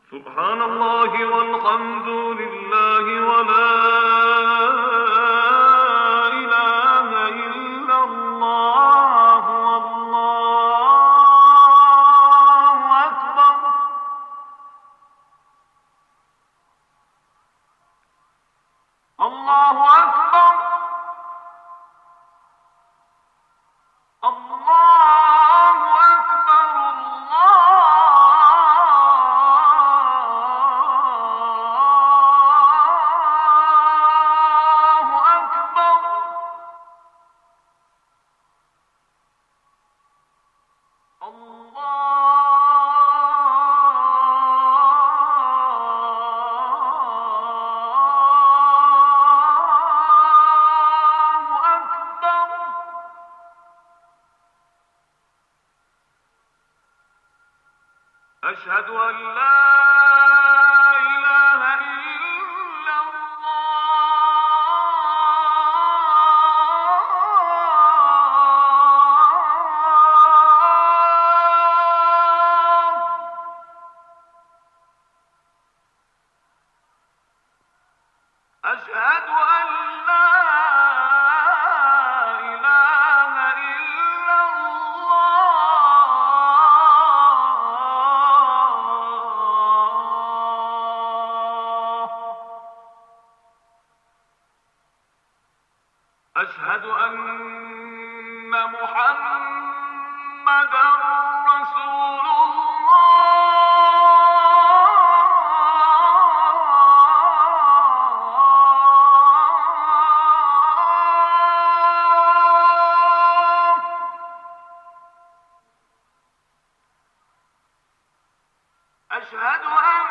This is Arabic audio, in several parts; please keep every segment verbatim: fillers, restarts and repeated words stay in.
سبحان الله والحمد لله ولا إله إلا الله والله أكبر. الله أكبر. الله أكبر. الله أكبر. الله أكبر. أشهد أن لا إله إلا الله. أشهد أن لا إله إلا الله. أشهد أن محمدًا رسول الله. أشهد أن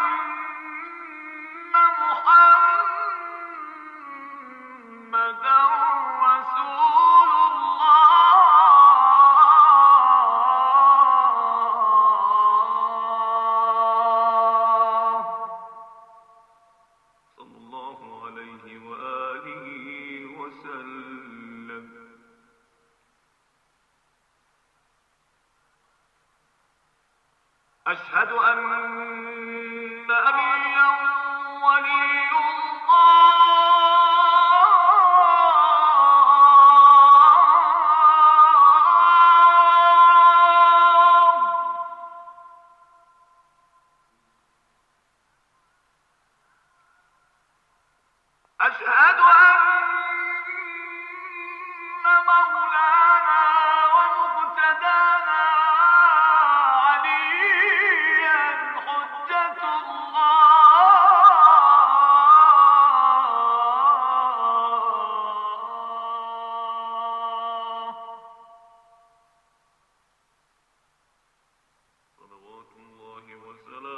محمدًا رسول الله. صلى الله عليه وآله وسلم. أشهد أن نبيًّا ولي الله. أشهد أن مولانا ومقتدانا عليا حجة الله. صلوات الله وسلامه